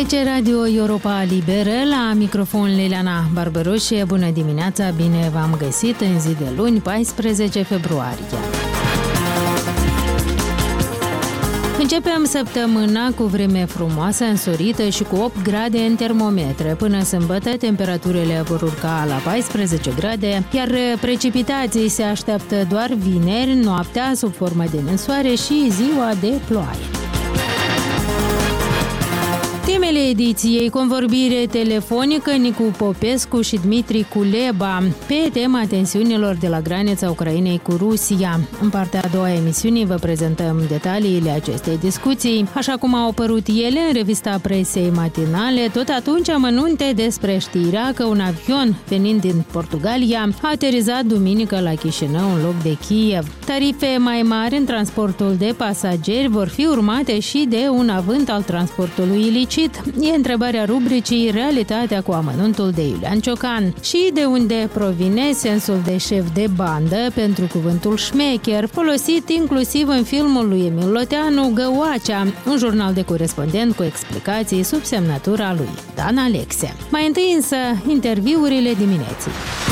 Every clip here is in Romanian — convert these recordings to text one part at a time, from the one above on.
Aici Radio Europa Liberă, la microfon Liliana Barberoșie. Bună dimineața, bine v-am găsit în zi de luni, 14 februarie. Începem săptămâna cu vreme frumoasă, însorită și cu 8 grade în termometre. Până sâmbătă, temperaturile vor urca la 14 grade, iar precipitații se așteaptă doar vineri, noaptea, sub formă de ninsoare și ziua de ploaie. Temele ediției: convorbire telefonică Nicu Popescu și Dmitri Kuleba pe tema tensiunilor de la granița Ucrainei cu Rusia. În partea a doua a emisiunii vă prezentăm detaliile acestei discuții, așa cum au apărut ele în revista presei matinale. Tot atunci amănunte despre știrea că un avion venind din Portugalia a aterizat duminică la Chișinău în loc de Kiev. Tarife mai mari în transportul de pasageri vor fi urmate și de un avânt al transportului ilicit. E întrebarea rubricii Realitatea cu amănuntul de Iulian Ciocan. Și de unde provine sensul de șef de bandă pentru cuvântul șmecher, folosit inclusiv în filmul lui Emil Loteanu, Găoacea, un jurnal de corespondent cu explicații sub semnătura lui Dan Alexe. Mai întâi însă, interviurile dimineții.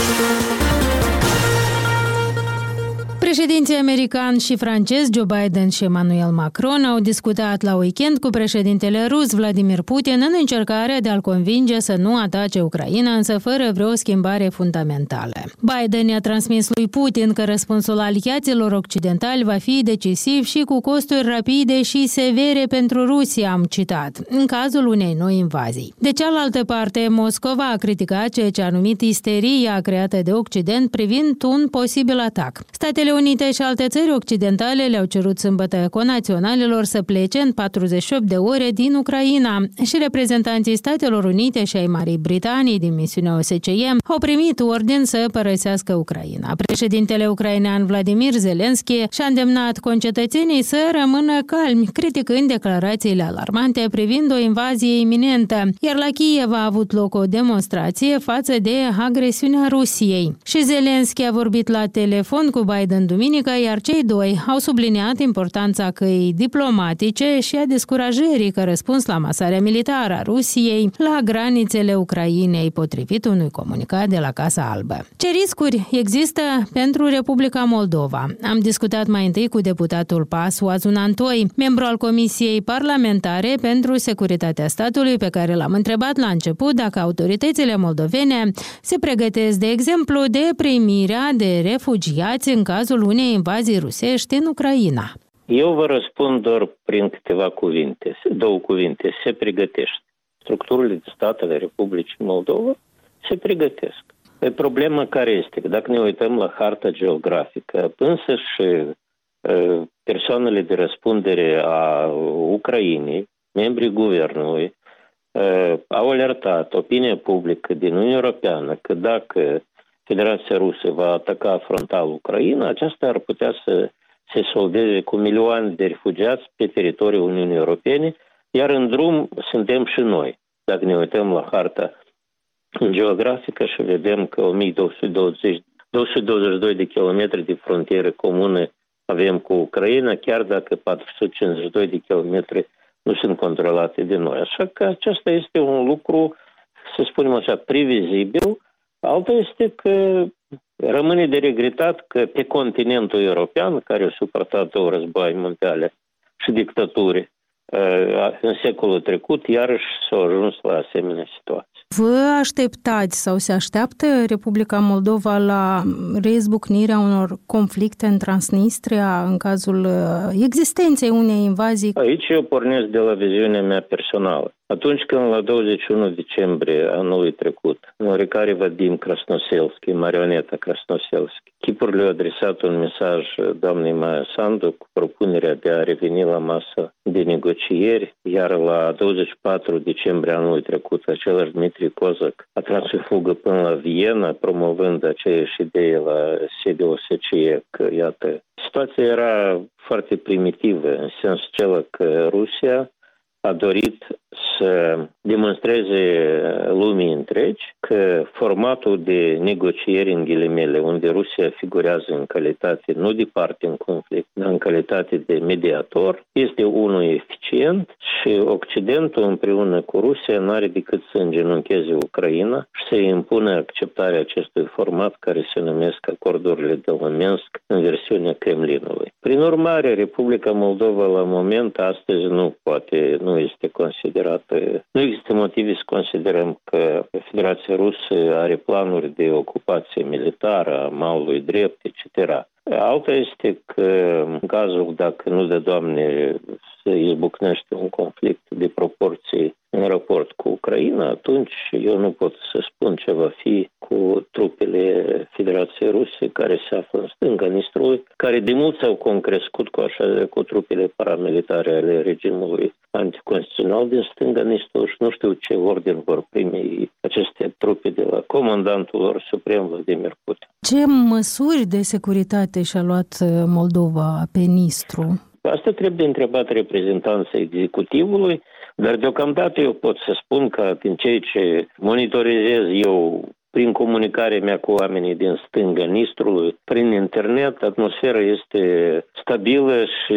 Președinții american și francez Joe Biden și Emmanuel Macron au discutat la weekend cu președintele rus Vladimir Putin în încercarea de a-l convinge să nu atace Ucraina, însă fără vreo schimbare fundamentală. Biden i-a transmis lui Putin că răspunsul aliaților occidentali va fi decisiv și cu costuri rapide și severe pentru Rusia, am citat, în cazul unei noi invazii. De cealaltă parte, Moscova a criticat ceea ce a numit isteria creată de Occident privind un posibil atac. Statele Unite și alte țări occidentale le-au cerut sâmbătă conaționalilor să plece în 48 de ore din Ucraina și reprezentanții Statelor Unite și ai Marii Britanii din misiunea OSCE au primit ordin să părăsească Ucraina. Președintele ucrainean Vladimir Zelensky și-a îndemnat concetățenii să rămână calmi, criticând declarațiile alarmante privind o invazie iminentă, iar la Kiev a avut loc o demonstrație față de agresiunea Rusiei. Și Zelensky a vorbit la telefon cu Biden duminică, iar cei doi au subliniat importanța căii diplomatice și a descurajării ca răspuns la masarea militară a Rusiei la granițele Ucrainei, potrivit unui comunicat de la Casa Albă. Ce riscuri există pentru Republica Moldova? Am discutat mai întâi cu deputatul PAS Oazun Antoi, membru al Comisiei Parlamentare pentru Securitatea Statului, pe care l-am întrebat la început dacă autoritățile moldovene se pregătesc, de exemplu, de primirea de refugiați în cazul unei invazii rusești în Ucraina. Eu vă răspund doar prin câteva cuvinte, două cuvinte. Se pregătește. Structurile de stat ale Republicii Moldova se pregătesc. Problema care este? Că dacă ne uităm la harta geografică, însă și persoanele de răspundere a Ucrainei, membrii guvernului, au alertat opinia publică din Uniunea Europeană că dacă Federația Rusă va ataca frontal Ucraina, aceasta ar putea să se soldeze cu milioane de refugiați pe teritoriul Uniunii Europene, iar în drum suntem și noi. Dacă ne uităm la harta geografică și vedem că 1222 de kilometri de frontieră comune avem cu Ucraina, chiar dacă 452 de kilometri nu sunt controlate de noi. Așa că acesta este un lucru, să spunem așa, previzibil. Alta este că rămâne de regretat că pe continentul european, care a suportat două războaie mondiale și dictaturi în secolul trecut, iarăși s-a ajuns la asemenea situație. Vă așteptați sau se așteaptă Republica Moldova la reizbucnirea unor conflicte în Transnistria în cazul existenței unei invazii? Aici eu pornesc de la viziunea mea personală. Atunci când la 21 decembrie anului trecut, Noricare Vadim Krasnoselski, marioneta Krasnoselski, chipurile au adresat un mesaj doamnei Maia Sandu cu propunerea de a reveni la masă de negocieri, iar la 24 decembrie anului trecut, același Dmitri Kozak a tras în fugă până la Viena, promovând aceeași idee la sediul OSCE, că, iată, situația era foarte primitivă, în sensul acela că Rusia a dorit să demonstreze lumii întregi că formatul de negocieri în ghilimele, unde Rusia figurează în calitate nu de parte în conflict, dar în calitate de mediator, este unul eficient și Occidentul împreună cu Rusia n-are decât să îngenuncheze Ucraina și să impună acceptarea acestui format care se numesc acordurile de la Minsk în versiunea Kremlinului. Prin urmare, Republica Moldova la moment astăzi nu este considerată. Nu există motive să considerăm că Federația Rusă are planuri de ocupație militară a malului drept, etc. Alta este că, în cazul, dacă nu de Doamne, să izbucnește un conflict de proporții în raport cu Ucraina, atunci eu nu pot să spun ce va fi cu trupele Federației Ruse care se află în stânga Nistrului, care de mult s-au concrescut cu trupele paramilitare ale regimului anticonstituțional din stânga Nistrului și nu știu ce ordin vor primi aceste trupe de la comandantul lor suprem, Vladimir Putin. Ce măsuri de securitate și-a luat Moldova pe Nistru? Asta trebuie întrebat reprezentanța executivului, dar deocamdată eu pot să spun că din ceea ce monitorizez eu prin comunicarea mea cu oamenii din stânga Nistrului, prin internet, atmosfera este stabilă și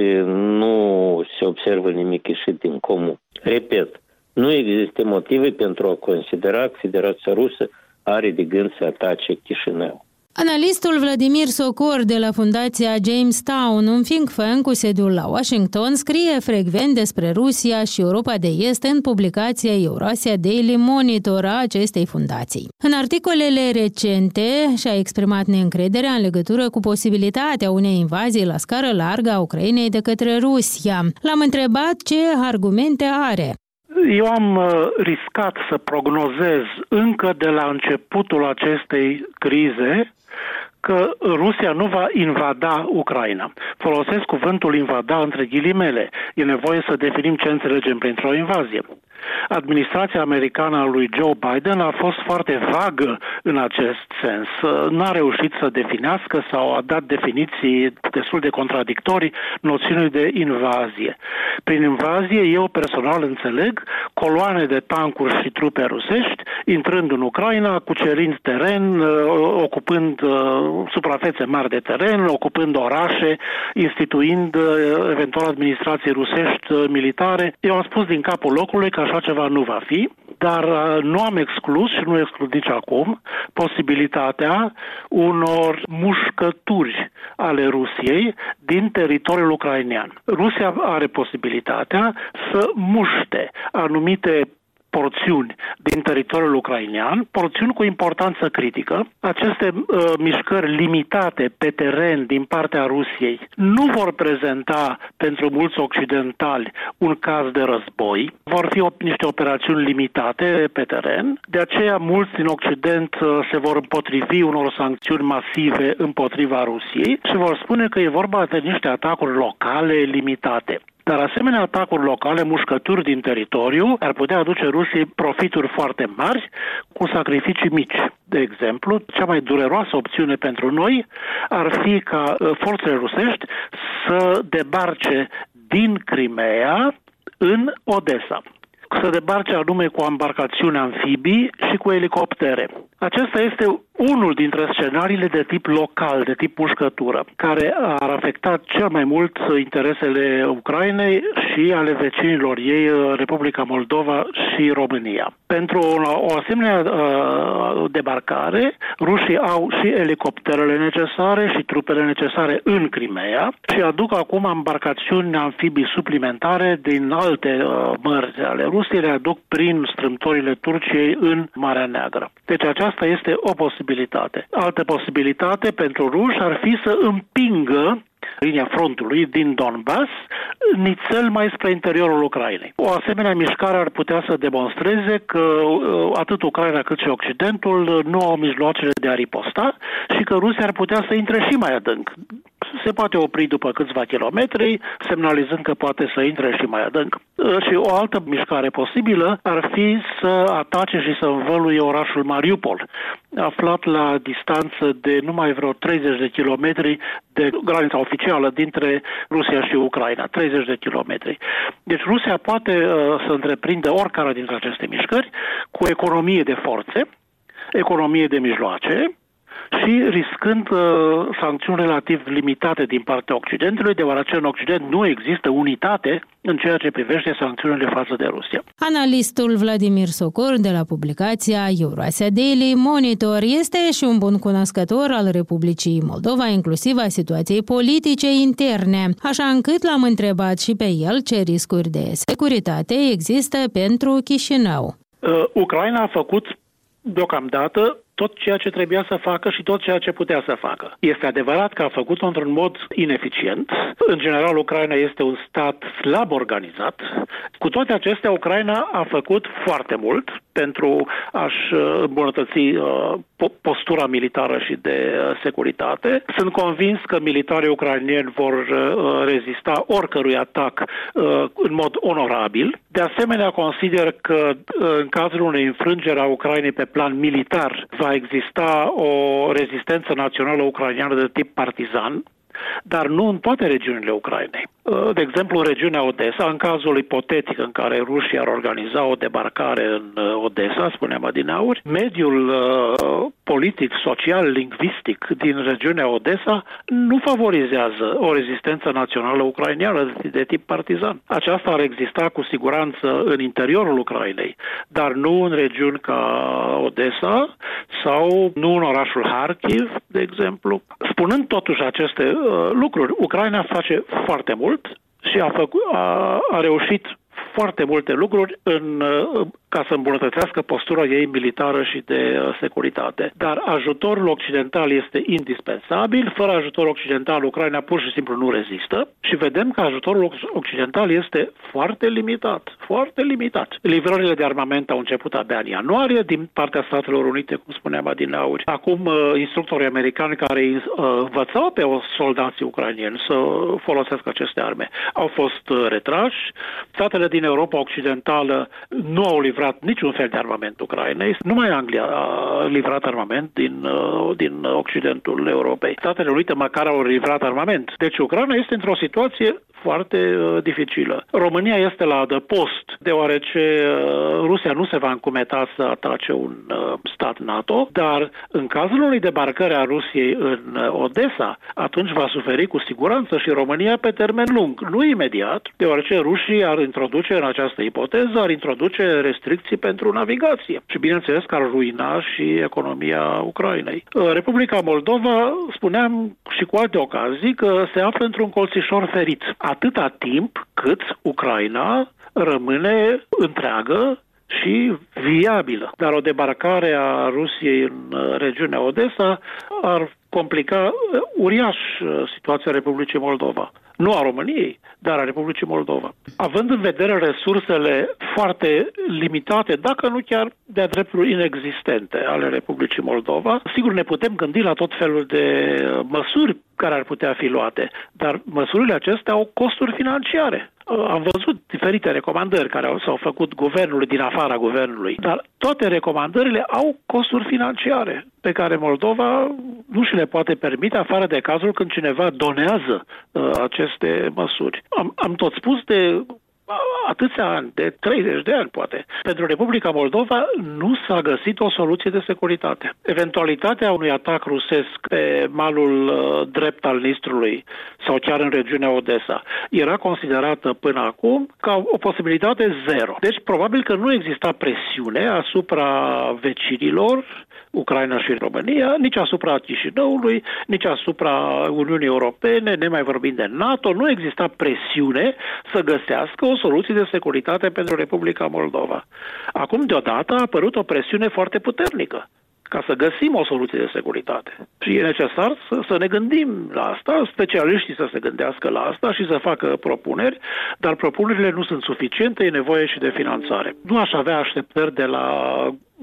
nu se observă nimic ieșit din comun. Repet, nu există motive pentru a considera că Federația Rusă are de gând să atace Chișinău. Analistul Vladimir Socor de la Fundația Jamestown, un think tank cu sediul la Washington, scrie frecvent despre Rusia și Europa de Est în publicația Eurasia Daily Monitor a acestei fundații. În articolele recente și-a exprimat neîncrederea în legătură cu posibilitatea unei invazii la scară largă a Ucrainei de către Rusia. L-am întrebat ce argumente are. Eu am riscat să prognozez încă de la începutul acestei crize că Rusia nu va invada Ucraina. Folosesc cuvântul invada între ghilimele. E nevoie să definim ce înțelegem printr-o invazie. Administrația americană a lui Joe Biden a fost foarte vagă în acest sens. N-a reușit să definească sau a dat definiții destul de contradictorii noțiunii de invazie. Prin invazie, eu personal înțeleg coloane de tancuri și trupe rusești intrând în Ucraina, cucerind teren, ocupând suprafețe mari de teren, ocupând orașe, instituind eventual administrații rusești militare. Eu am spus din capul locului că așa ceva nu va fi, dar nu am exclus și nu exclud nici acum posibilitatea unor mușcături ale Rusiei din teritoriul ucrainean. Rusia are posibilitatea să muște anumite porțiuni din teritoriul ucrainean, porțiuni cu importanță critică. Aceste mișcări limitate pe teren din partea Rusiei nu vor prezenta pentru mulți occidentali un caz de război, vor fi niște operațiuni limitate pe teren, de aceea mulți din Occident se vor împotrivi unor sancțiuni masive împotriva Rusiei și vor spune că e vorba de niște atacuri locale limitate. Dar asemenea atacuri locale, mușcături din teritoriu, ar putea aduce Rusiei profituri foarte mari cu sacrificii mici. De exemplu, cea mai dureroasă opțiune pentru noi ar fi ca forțele rusești să debarce din Crimea în Odessa. Să debarce anume cu embarcațiuni amfibii și cu elicoptere. Acesta este unul dintre scenariile de tip local, de tip mușcătură, care ar afecta cel mai mult interesele Ucrainei și ale vecinilor ei, Republica Moldova și România. Pentru o asemenea debarcare, rușii au și elicopterele necesare și trupele necesare în Crimea și aduc acum embarcațiuni amfibii suplimentare din alte mări ale Rusiei, le aduc prin strâmtorile Turciei în Marea Neagră. Deci aceasta este o posibilitate. Altă posibilitate pentru ruși ar fi să împingă linia frontului din Donbass nițel mai spre interiorul Ucrainei. O asemenea mișcare ar putea să demonstreze că atât Ucraina cât și Occidentul nu au mijloacele de a riposta și că Rusia ar putea să intre și mai adânc, se poate opri după câțiva kilometri, semnalizând că poate să intre și mai adânc. Și o altă mișcare posibilă ar fi să atace și să învăluie orașul Mariupol, aflat la distanță de numai vreo 30 de kilometri de granița oficială dintre Rusia și Ucraina, 30 de kilometri. Deci Rusia poate să întreprindă oricare dintre aceste mișcări cu economie de forțe, economie de mijloace și riscând sancțiuni relativ limitate din partea Occidentului, deoarece în Occident nu există unitate în ceea ce privește sancțiunile față de Rusia. Analistul Vladimir Socor de la publicația Eurasia Daily Monitor este și un bun cunoscător al Republicii Moldova, inclusiv a situației politice interne, așa încât l-am întrebat și pe el ce riscuri de securitate există pentru Chișinău. Ucraina a făcut deocamdată tot ceea ce trebuia să facă și tot ceea ce putea să facă. Este adevărat că a făcut-o într-un mod ineficient. În general, Ucraina este un stat slab organizat. Cu toate acestea, Ucraina a făcut foarte mult pentru a-și îmbunătăți postura militară și de securitate. Sunt convins că militarii ucraineni vor rezista oricărui atac în mod onorabil. De asemenea, consider că în cazul unei înfrângeri a Ucrainei pe plan militar va exista o rezistență națională ucraineană de tip partizan, dar nu în toate regiunile Ucrainei. De exemplu, în regiunea Odessa, în cazul ipotetic în care rușii ar organiza o debarcare în Odessa, spuneam adineauri, mediul politic, social, lingvistic din regiunea Odessa nu favorizează o rezistență națională ucraineană de tip partizan. Aceasta ar exista cu siguranță în interiorul Ucrainei, dar nu în regiuni ca Odessa sau nu în orașul Kharkiv, de exemplu. Spunând totuși aceste lucruri, Ucraina face foarte mult și a reușit foarte multe lucruri ca să îmbunătățească postura ei militară și de securitate. Dar ajutorul occidental este indispensabil. Fără ajutorul occidental, Ucraina pur și simplu nu rezistă și vedem că ajutorul occidental este foarte limitat. Foarte limitat. Livrările de armament au început abia în ianuarie din partea Statelor Unite, cum spuneam adineauri. Acum, instructorii americani care învățau pe soldații ucrainieni să folosească aceste arme au fost retrași. Statele din Europa Occidentală nu au livrat niciun fel de armament Ucrainei. Numai Anglia a livrat armament din Occidentul Europei. Statele Unite măcar au livrat armament. Deci Ucraina este într-o situație foarte dificilă. România este la adăpost, deoarece Rusia nu se va încumeta să atace un stat NATO, dar în cazul unei debarcări a Rusiei în Odessa, atunci va suferi cu siguranță și România pe termen lung, nu imediat, deoarece rușii ar introduce în această ipoteză, ar introduce restricții pentru navigație și bineînțeles că ar ruina și economia Ucrainei. Republica Moldova, spuneam și cu alte ocazii, că se află într-un colțișor ferit. Atâta timp cât Ucraina rămâne întreagă și viabilă. Dar o debarcare a Rusiei în regiunea Odessa ar complica uriaș situația Republicii Moldova. Nu a României, dar a Republicii Moldova. Având în vedere resursele foarte limitate, dacă nu chiar de-a dreptul inexistente ale Republicii Moldova, sigur ne putem gândi la tot felul de măsuri care ar putea fi luate, dar măsurile acestea au costuri financiare. Am văzut diferite recomandări care s-au făcut guvernului din afara guvernului, dar toate recomandările au costuri financiare pe care Moldova nu și le poate permite, afară de cazul când cineva donează aceste măsuri. Am tot spus de atâția ani, de 30 de ani poate. Pentru Republica Moldova nu s-a găsit o soluție de securitate. Eventualitatea unui atac rusesc pe malul drept al Nistrului sau chiar în regiunea Odessa era considerată până acum ca o posibilitate zero. Deci probabil că nu exista presiune asupra vecinilor, Ucraina și România, nici asupra Chișinăului, nici asupra Uniunii Europene, nemai vorbind de NATO, nu exista presiune să găsească o soluție de securitate pentru Republica Moldova. Acum, deodată, a apărut o presiune foarte puternică ca să găsim o soluție de securitate. Și e necesar să ne gândim la asta, specialiștii să se gândească la asta și să facă propuneri, dar propunerile nu sunt suficiente, e nevoie și de finanțare. Nu aș avea așteptări de la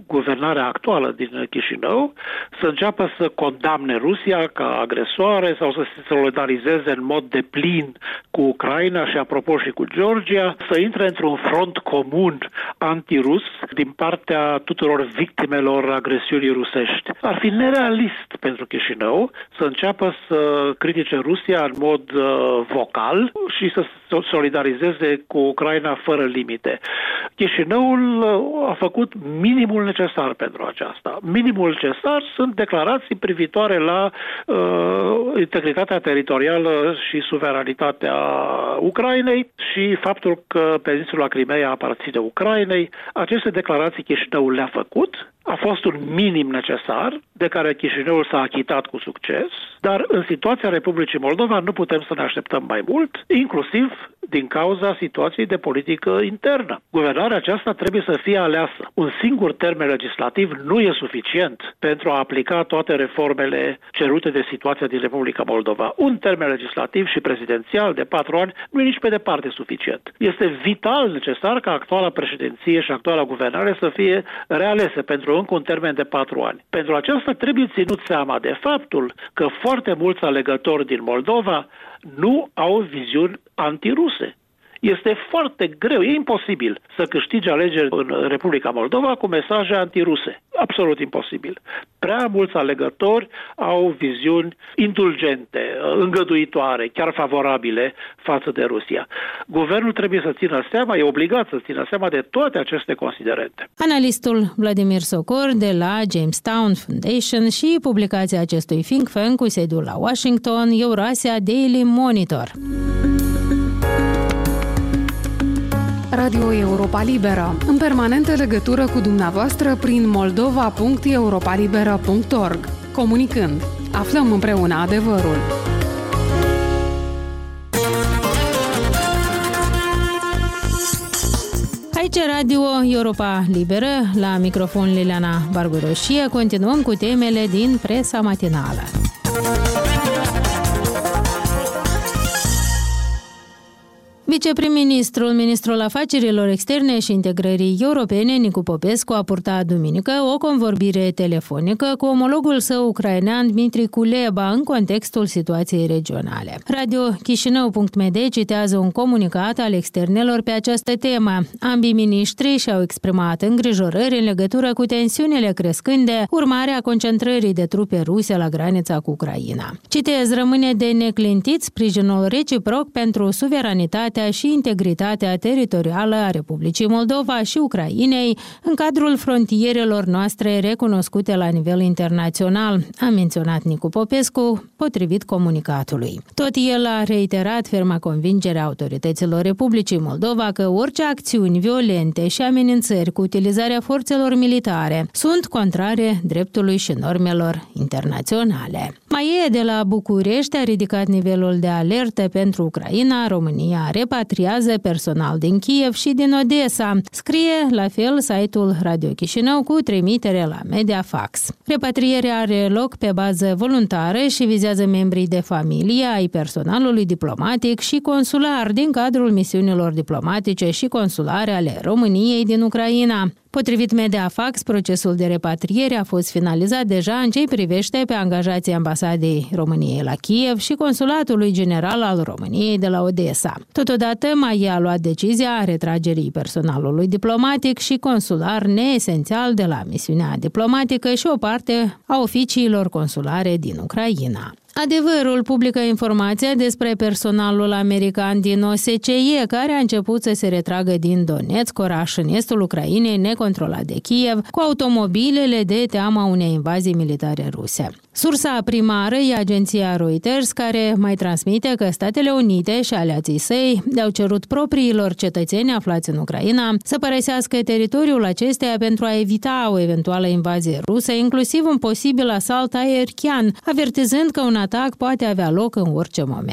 guvernarea actuală din Chișinău să înceapă să condamne Rusia ca agresoare sau să se solidarizeze în mod deplin cu Ucraina și apropo și cu Georgia, să intre într-un front comun antirus din partea tuturor victimelor agresiunii rusești. Ar fi nerealist pentru Chișinău să înceapă să critique Rusia în mod vocal și să solidarizeze cu Ucraina fără limite. Chișinăul a făcut minimul necesar pentru aceasta. Minimul necesar sunt declarații privitoare la integritatea teritorială și suveranitatea Ucrainei și faptul că peninsula Crimeea aparține Ucrainei. Aceste declarații Chișinăul le-a făcut. A fost un minim necesar, de care Chișinăul s-a achitat cu succes, dar în situația Republicii Moldova nu putem să ne așteptăm mai mult, inclusiv din cauza situației de politică internă. Guvernarea aceasta trebuie să fie aleasă. Un singur termen legislativ nu e suficient pentru a aplica toate reformele cerute de situația din Republica Moldova. Un termen legislativ și prezidențial de 4 ani nu e nici pe departe suficient. Este vital necesar ca actuala președinție și actuala guvernare să fie realese pentru încă un termen de 4 ani. Pentru aceasta trebuie ținut seama de faptul că foarte mulți alegători din Moldova nu au viziuni antiruse. Este foarte greu, e imposibil să câștigi alegeri în Republica Moldova cu mesaje antiruse. Absolut imposibil. Prea mulți alegători au viziuni indulgente, îngăduitoare, chiar favorabile față de Rusia. Guvernul trebuie să țină seama, e obligat să țină seama de toate aceste considerente. Analistul Vladimir Socor de la Jamestown Foundation și publicația acestui think tank cu sediul la Washington, Eurasia Daily Monitor. Radio Europa Liberă, în permanentă legătură cu dumneavoastră prin moldova.europalibera.org. Comunicând, aflăm împreună adevărul. Aici Radio Europa Liberă, la microfon Liliana Barburoșie, continuăm cu temele din presa matinală. Ministrul Afacerilor Externe și Integrării Europene, Nicu Popescu, a purtat duminică o convorbire telefonică cu omologul său ucrainean Dmitri Kuleba în contextul situației regionale. Radio Chișinău.md citează un comunicat al externelor pe această temă. Ambii miniștri și-au exprimat îngrijorări în legătură cu tensiunile crescânde, urmare a concentrării de trupe ruse la granița cu Ucraina. Citez, rămâne de neclintit sprijinul reciproc pentru suveranitatea și integritatea teritorială a Republicii Moldova și Ucrainei în cadrul frontierelor noastre recunoscute la nivel internațional, a menționat Nicu Popescu, potrivit comunicatului. Tot el a reiterat ferma convingerea autorităților Republicii Moldova că orice acțiuni violente și amenințări cu utilizarea forțelor militare sunt contrare dreptului și normelor internaționale. Maie de la București a ridicat nivelul de alertă pentru Ucraina. România repatriază personal din Kiev și din Odessa. Scrie la fel site-ul Radio Chișinău cu trimitere la Mediafax. Repatrierea are loc pe bază voluntară și vizează membrii de familie ai personalului diplomatic și consular din cadrul misiunilor diplomatice și consulare ale României din Ucraina. Potrivit Mediafax, procesul de repatriere a fost finalizat deja în ce privește pe angajații ambasadei României la Kiev și Consulatului General al României de la Odessa. Totodată, MAIE a luat decizia retragerii personalului diplomatic și consular neesențial de la misiunea diplomatică și o parte a oficiilor consulare din Ucraina. Adevărul publică informația despre personalul american din OSCE care a început să se retragă din Donetsk, oraș în estul Ucrainei necontrolat de Kiev, cu automobilele de teama unei invazii militare ruse. Sursa primară e agenția Reuters, care mai transmite că Statele Unite și aliații săi le-au cerut propriilor cetățeni aflați în Ucraina să părăsească teritoriul acesteia pentru a evita o eventuală invazie rusă, inclusiv un posibil asalt aerian, avertizând că un atac poate avea loc în orice moment.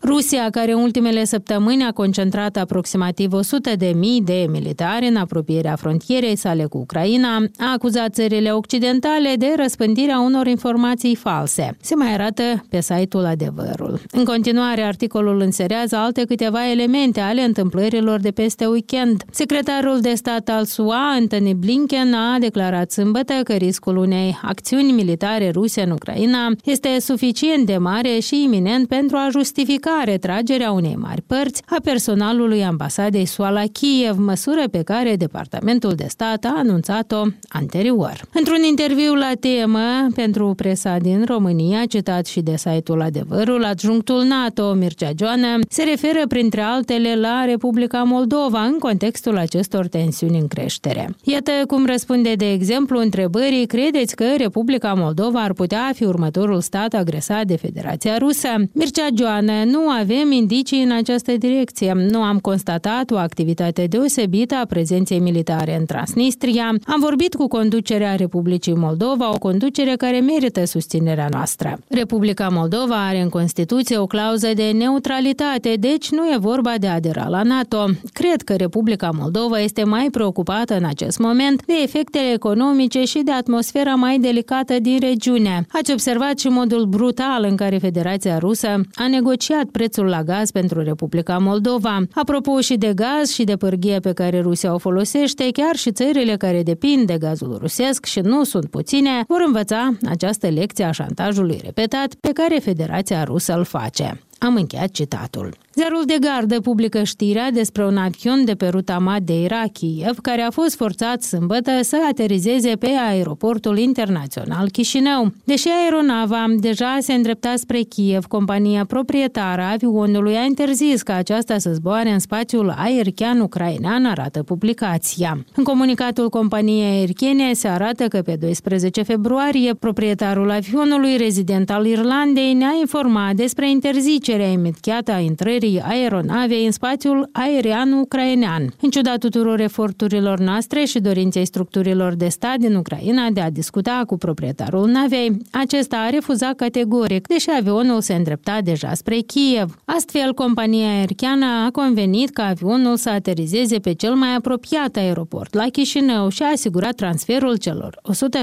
Rusia, care în ultimele săptămâni a concentrat aproximativ 100.000 de militari în apropierea frontierei sale cu Ucraina, a acuzat țările occidentale de răspândirea unor informații false. Se mai arată pe site-ul Adevărul. În continuare, articolul înserează alte câteva elemente ale întâmplărilor de peste weekend. Secretarul de stat al SUA, Antony Blinken, a declarat sâmbătă că riscul unei acțiuni militare ruse în Ucraina este suficient de mare și iminent pentru a justifica retragerea unei mari părți a personalului ambasadei SUA la Kiev, măsură pe care Departamentul de Stat a anunțat-o anterior. Într-un interviu la temă pentru presa din România, citat și de site-ul Adevărul, adjunctul NATO, Mircea Joană, se referă printre altele la Republica Moldova în contextul acestor tensiuni în creștere. Iată cum răspunde, de exemplu, întrebării: credeți că Republica Moldova ar putea fi următorul stat agresat de Federația Rusă? Mircea Joană: nu avem indicii în această direcție. Nu am constatat o activitate deosebită a prezenței militare în Transnistria. Am vorbit cu conducerea Republicii Moldova, o conducere care merită susținerea noastră. Republica Moldova are în Constituție o clauză de neutralitate, deci nu e vorba de a adera la NATO. Cred că Republica Moldova este mai preocupată în acest moment de efectele economice și de atmosfera mai delicată din regiune. Ați observat și modul brutal în care Federația Rusă a negociat prețul la gaz pentru Republica Moldova. Apropo și de gaz și de pârghie pe care Rusia o folosește, chiar și țările care depind de gazul rusesc, și nu sunt puține, vor învăța această lecție a șantajului repetat pe care Federația Rusă îl face. Am încheiat citatul. Ziarul de Gardă publică știrea despre un avion de pe ruta Madeira-Kiev care a fost forțat sâmbătă să aterizeze pe aeroportul internațional Chișinău. Deși aeronava deja se îndrepta spre Kiev, compania proprietară a avionului a interzis ca aceasta să zboare în spațiul aerian ucrainean, arată publicația. În comunicatul companiei aeriene se arată că pe 12 februarie proprietarul avionului, rezident al Irlandei, ne-a informat despre interzicerea imediată a intrării aeronavei în spațiul aerian ucrainean. În ciuda tuturor eforturilor noastre și dorinței structurilor de stat din Ucraina de a discuta cu proprietarul navei, acesta a refuzat categoric, deși avionul se îndrepta deja spre Kiev. Astfel, compania aeriană a convenit ca avionul să aterizeze pe cel mai apropiat aeroport, la Chișinău, și a asigurat transferul celor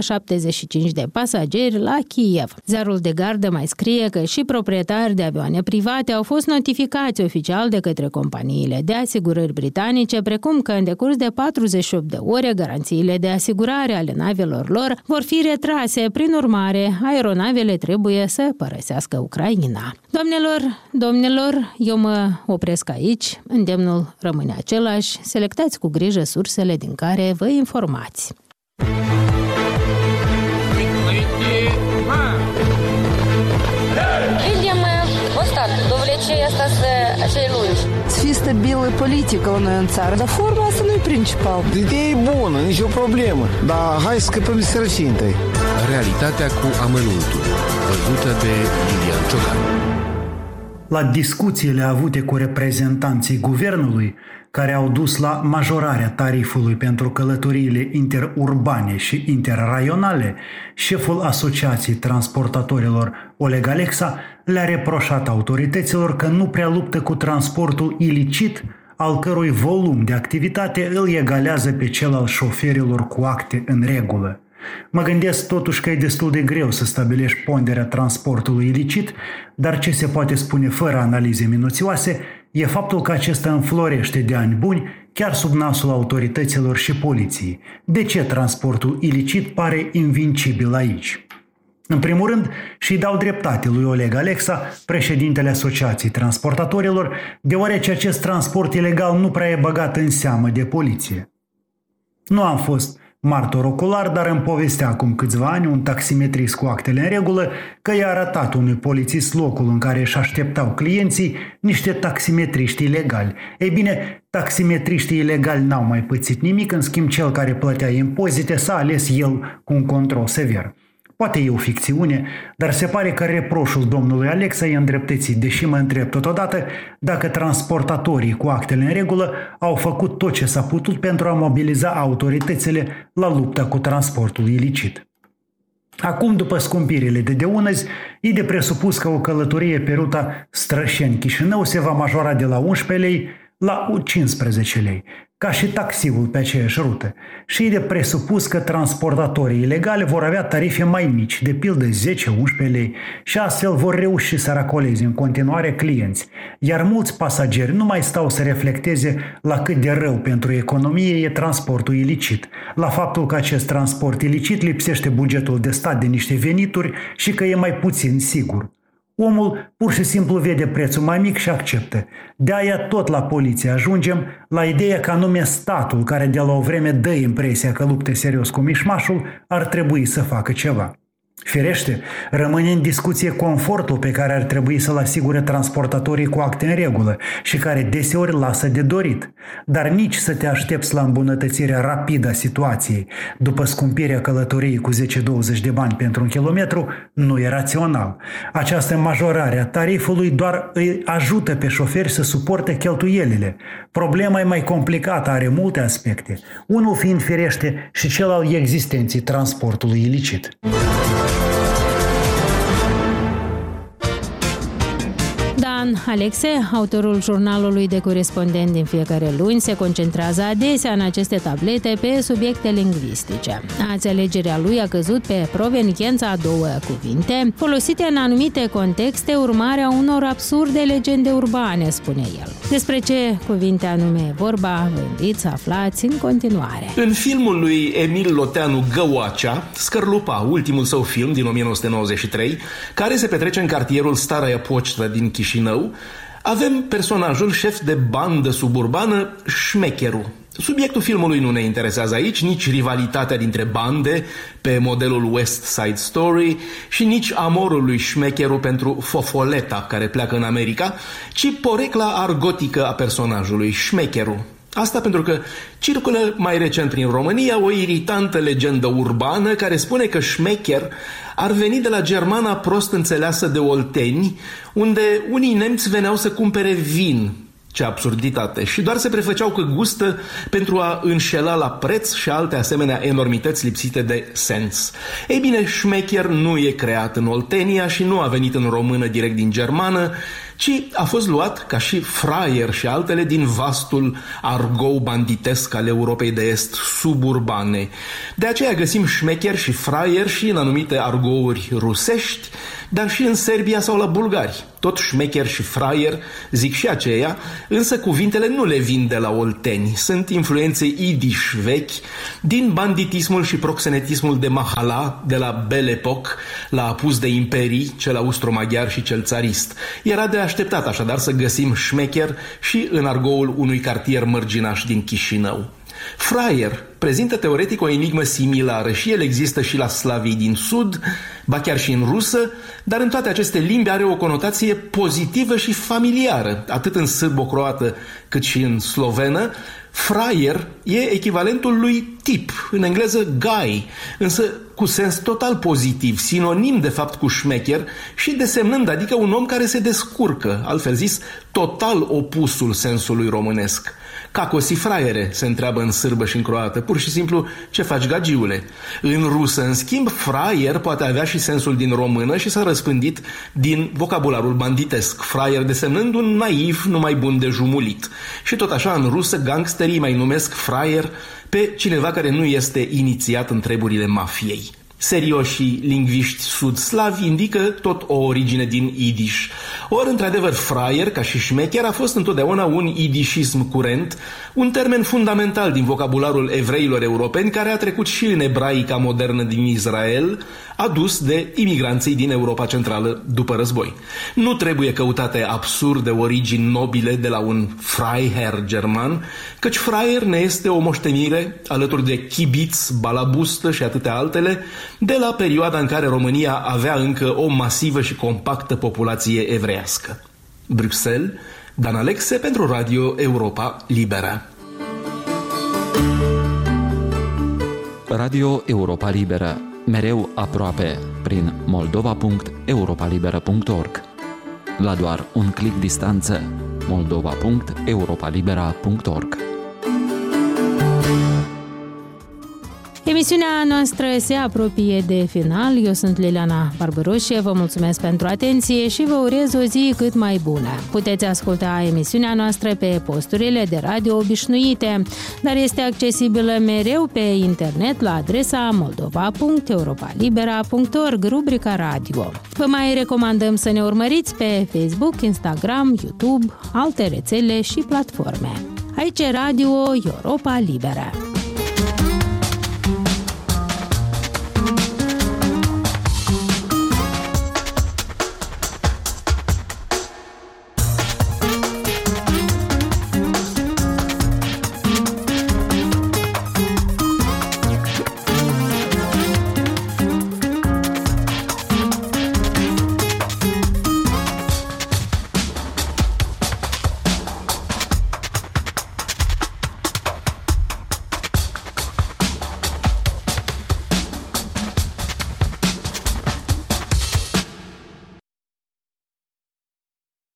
175 de pasageri la Kiev. Ziarul de Gardă mai scrie că și proprietari de avioane private au fost notificați oficial de către companiile de asigurări britanice, precum că în decurs de 48 de ore garanțiile de asigurare ale navelor lor vor fi retrase. Prin urmare, aeronavele trebuie să părăsească Ucraina. Domnilor, eu mă opresc aici. Îndemnul rămâne același. Selectați cu grijă sursele din care vă informați. Acei lungi. Să fie stabilă politică la noi în țară, dar forma asta nu e principal. Ideea e bună, nicio problemă, dar hai să scăpăm de sărăcie întâi. Realitatea cu amănuntul, văzută de Lilian Ciocan. La discuțiile avute cu reprezentanții guvernului, care au dus la majorarea tarifului pentru călătoriile interurbane și interraionale, șeful Asociației Transportatorilor, Oleg Alexa, le-a reproșat autorităților că nu prea luptă cu transportul ilicit, al cărui volum de activitate îl egalează pe cel al șoferilor cu acte în regulă. Mă gândesc totuși că e destul de greu să stabilești ponderea transportului ilicit, dar ce se poate spune fără analize minuțioase e faptul că acesta înflorește de ani buni chiar sub nasul autorităților și poliției. De ce transportul ilicit pare invincibil aici? În primul rând, și dau dreptate lui Oleg Alexa, președintele Asociației Transportatorilor, deoarece acest transport ilegal nu prea e băgat în seamă de poliție. Nu am fost martor ocular, dar îmi povestea acum câțiva ani un taximetrist cu actele în regulă că i-a arătat unui polițist locul în care își așteptau clienții niște taximetriști ilegali. Ei bine, taximetriștii ilegali n-au mai pățit nimic, în schimb cel care plătea impozite s-a ales el cu un control sever. Poate e o ficțiune, dar se pare că reproșul domnului Alexa e îndreptățit, deși mă întreb totodată dacă transportatorii cu actele în regulă au făcut tot ce s-a putut pentru a mobiliza autoritățile la lupta cu transportul ilicit. Acum, după scumpirile de unăzi, e de presupus că o călătorie pe ruta Strășeni-Chișinău se va majora de la 11 lei la 15 lei, ca și taxiul pe aceeași rută. Și e de presupus că transportatorii ilegale vor avea tarife mai mici, de pildă 10-11 lei, și astfel vor reuși să racoleze în continuare clienți. Iar mulți pasageri nu mai stau să reflecteze la cât de rău pentru economie e transportul ilicit, la faptul că acest transport ilicit lipsește bugetul de stat de niște venituri și că e mai puțin sigur. Omul pur și simplu vede prețul mai mic și acceptă. De-aia tot la poliție ajungem la ideea că anume statul, care de la o vreme dă impresia că luptă serios cu mișmașul, ar trebui să facă ceva. Firește, rămâne în discuție confortul pe care ar trebui să-l asigure transportatorii cu acte în regulă și care deseori lasă de dorit. Dar nici să te aștepți la îmbunătățirea rapidă a situației după scumpirea călătoriei cu 10-20 de bani pentru un kilometru nu e rațional. Această majorare a tarifului doar îi ajută pe șoferi să suporte cheltuielile. Problema e mai complicată, are multe aspecte, unul fiind firește și cel al existenței transportului ilicit. Dan Alexe, autorul jurnalului de corespondent din fiecare luni, se concentrează adesea în aceste tablete pe subiecte lingvistice. Azi alegerea lui a căzut pe proveniența a două cuvinte, folosite în anumite contexte urmarea unor absurde legende urbane, spune el. Despre ce cuvinte anume e vorba, vă invit să aflați în continuare. În filmul lui Emil Loteanu Găoacea, Scărlupa, ultimul său film din 1993, care se petrece în cartierul Staraia Poștă din Chișinău, avem personajul șef de bandă suburbană, Șmecherul. Subiectul filmului nu ne interesează aici, nici rivalitatea dintre bande pe modelul West Side Story și nici amorul lui Șmecherul pentru Fofoleta, care pleacă în America, ci porecla argotică a personajului, Șmecherul. Asta pentru că circulă mai recent prin România o iritantă legendă urbană care spune că șmecher ar veni de la germana prost înțeleasă de olteni, unde unii nemți veneau să cumpere vin. Ce absurditate! Și doar se prefăceau că gustă pentru a înșela la preț și alte asemenea enormități lipsite de sens. Ei bine, șmecher nu e creat în Oltenia și nu a venit în română direct din germană, ci a fost luat ca și fraier și altele din vastul argou banditesc al Europei de Est suburbane. De aceea găsim șmecher și fraier și în anumite argouri rusești, dar și în Serbia sau la bulgari. Tot șmecher și fraier zic și aceea, însă cuvintele nu le vin de la olteni. Sunt influențe idiș vechi din banditismul și proxenetismul de mahala, de la Belle Époque, la apus de imperii, cel austro-maghiar și cel țarist. Era de așteptat așadar să găsim șmecher și în argoul unui cartier mărginaș din Chișinău. Fraier prezintă teoretic o enigmă similară și el există și la slavii din sud, ba chiar și în rusă, dar în toate aceste limbi are o conotație pozitivă și familiară, atât în sârbo-croată cât și în slovenă. Fraier e echivalentul lui tip, în engleză guy, însă cu sens total pozitiv, sinonim de fapt cu șmecher și desemnând, adică un om care se descurcă, altfel zis, total opusul sensului românesc. Cacosi fraiere, se întreabă în sârbă și în croată, pur și simplu, ce faci, gagiule? În rusă, în schimb, fraier poate avea și sensul din română și s-a răspândit din vocabularul banditesc, fraier desemnând un naiv numai bun de jumulit. Și tot așa, în rusă, gangsterii mai numesc fraier pe cineva care nu este inițiat în treburile mafiei. Serioșii lingviști sud-slavi indică tot o origine din idiș. Ori, într-adevăr, fraier, ca și șmecher, a fost întotdeauna un idișism curent, un termen fundamental din vocabularul evreilor europeni, care a trecut și în ebraica modernă din Israel, adus de imigranții din Europa Centrală după război. Nu trebuie căutate absurde origini nobile de la un Freiherr german, căci fraier ne este o moștenire, alături de chibitz, balabustă și atâtea altele, de la perioada în care România avea încă o masivă și compactă populație evreiască. Bruxelles, Dan Alexe pentru Radio Europa Liberă. Radio Europa Liberă, mereu aproape, prin moldova.europalibera.org. La doar un click distanță, moldova.europalibera.org. Emisiunea noastră se apropie de final. Eu sunt Liliana Barbaroșie, vă mulțumesc pentru atenție și vă urez o zi cât mai bună. Puteți asculta emisiunea noastră pe posturile de radio obișnuite, dar este accesibilă mereu pe internet la adresa moldova.europalibera.org, rubrica radio. Vă mai recomandăm să ne urmăriți pe Facebook, Instagram, YouTube, alte rețele și platforme. Aici Radio Europa Liberă.